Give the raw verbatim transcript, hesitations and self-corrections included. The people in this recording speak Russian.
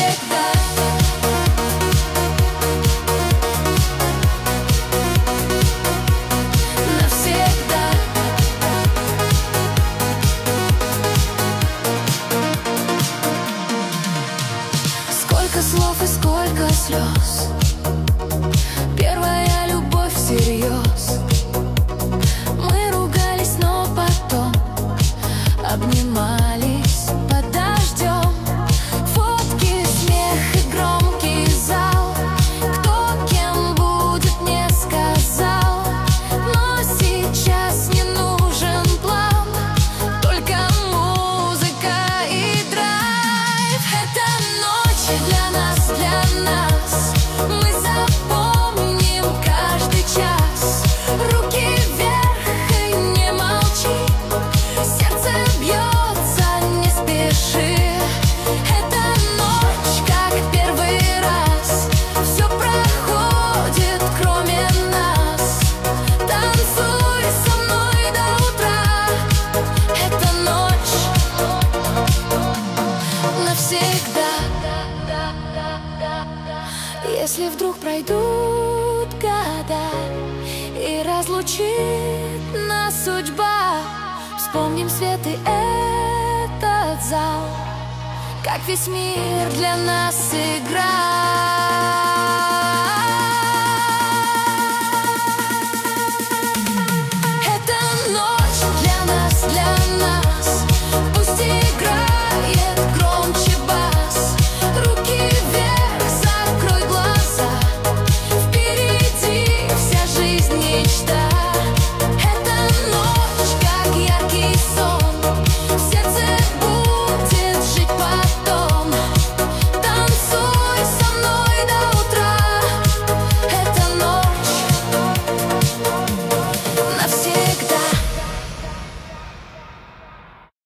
навсегда. Навсегда. Сколько слов и сколько слез, первая любовь всерьез. Мы ругались, но потом обнимались под дождем. Фотки, смех и громкий зал. Кто кем будет, не сказал. Но сейчас не нужен план, только музыка и драйв. Это ночь для нас, для нас. Мы запомним каждый час. Руки вверх и не молчи. Сердце бьется, не спеши. Это ночь, как первый раз. Все проходит, кроме нас. Танцуй со мной до утра. Это ночь навсегда. Если вдруг пройдут года и разлучит нас судьба, вспомним свет и этот зал, как весь мир для нас играл. Это ночь для нас, для нас. Пусть играет громче бас. Руки вверх, закрой глаза. Впереди вся жизнь, мечта.